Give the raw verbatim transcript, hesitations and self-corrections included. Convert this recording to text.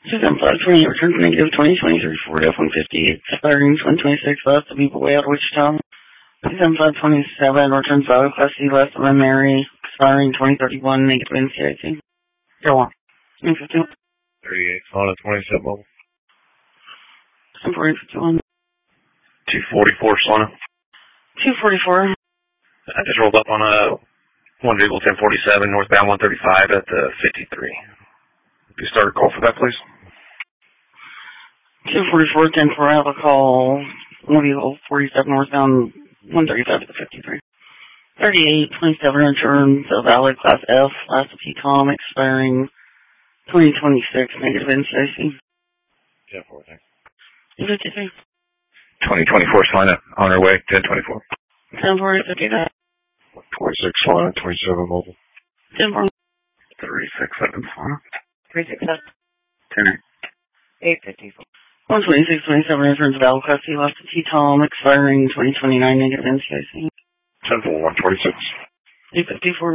Seven five twenty, return to negative twenty twenty-three Ford F one fifty, expiring twenty twenty-six, last of people way out of Wichita. Seven five twenty-seven, returns value class C, last of Mary, expiring twenty thirty-one, negative N C I C. Go on. Nine fifty-one. thirty-eight, Honda twenty-seven mobile. Temporary fifty-one. two forty-four, Solana. two forty-four. I just rolled up on a one vehicle ten forty-seven, northbound one thirty-five at the fifty-three. Could you start a call for that, please? two forty-four, ten four, I have a call. one vehicle forty-seven, northbound one thirty-five at the fifty-three. thirty-eight, twenty-seven, returns of valid class F, last of P COM, expiring twenty twenty-six, negative N C I C. ten four, thanks. fifty-three. twenty twenty-four, Solana, on our way, ten twenty-four. ten four, fifty-nine. twenty-six, Solana, twenty-seven mobile. ten four. thirty-six, seven, Solana. three six seven. ten eight. eight fifty-four. one twenty-six, twenty-seven, returns valid class C, last of P COM, expiring twenty twenty-nine, negative N C I C. ten four, one twenty-six. eight fifty-four.